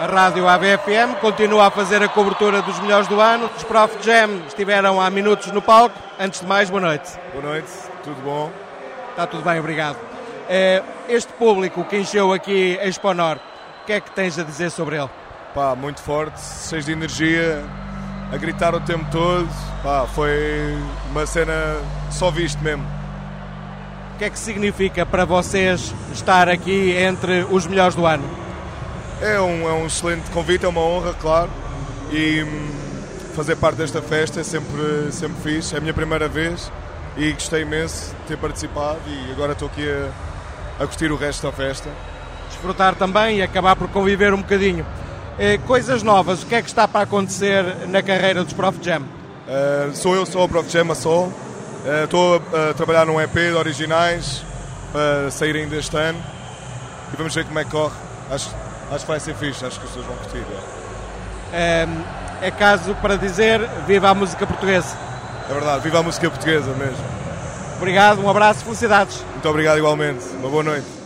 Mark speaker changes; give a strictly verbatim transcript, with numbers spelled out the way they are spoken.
Speaker 1: A Rádio A B F M continua a fazer a cobertura dos melhores do ano. Os Prof Jam estiveram há minutos no palco. Antes de mais, boa noite.
Speaker 2: Boa noite, tudo bom?
Speaker 1: Está tudo bem, obrigado. Este público que encheu aqui a Expo Norte, o que é que tens a dizer sobre ele?
Speaker 2: Pá, muito forte, cheio de energia, a gritar o tempo todo. Pá, foi uma cena só visto mesmo.
Speaker 1: O que é que significa para vocês estar aqui entre os melhores do ano?
Speaker 2: É um, é um excelente convite, é uma honra, claro, e hum, fazer parte desta festa é sempre, sempre fixe, é a minha primeira vez e gostei imenso de ter participado e agora estou aqui a, a curtir o resto da festa.
Speaker 1: Desfrutar também e acabar por conviver um bocadinho. Eh, coisas novas, o que é que está para acontecer na carreira dos Prof Jam?
Speaker 2: Uh, sou eu, sou o Prof Jam, a Sol, uh, estou a, a trabalhar num E P de originais para sair ainda este ano e vamos ver como é que corre. Acho Acho que vai ser fixe, acho que as pessoas vão curtir.
Speaker 1: É, é caso para dizer viva a música portuguesa.
Speaker 2: É verdade, viva a música portuguesa mesmo.
Speaker 1: Obrigado, um abraço, felicidades.
Speaker 2: Muito obrigado igualmente, uma boa noite.